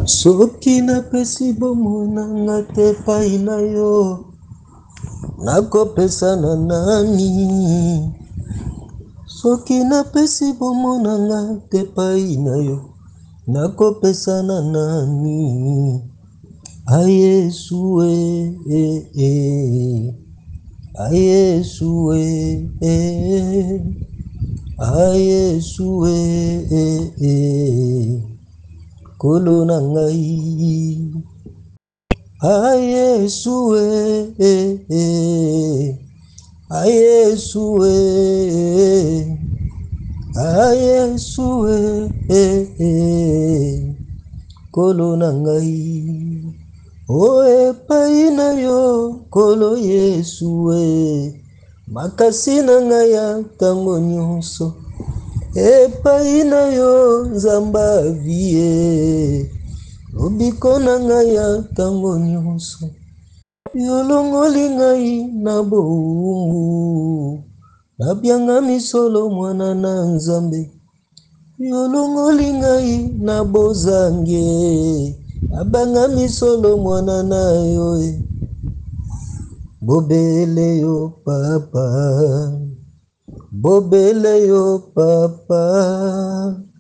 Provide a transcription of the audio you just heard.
Soki napesi bomona nga te epai na yo, nakopesa na nani? Soki napesi bomona nga te epai na yo, nakopesa na nani? Ayesu Ayesu Ayesu Kolo na ngai. Ayesu Ayesu Ayesu Kolo na ngai. O epai na yo Kolo Yesu makasi na ngai ya ntango nyonso. Epai na yo Nzamba vie lobiko na ngai ya ntango nyonso. Yolongoli ngai na bowumbu, nabianga misolo mwana na Nzambe. Yolongoli ngai na bozange, nabanga misolo mwana na yo. Bobele yo papa, bobele yo papa.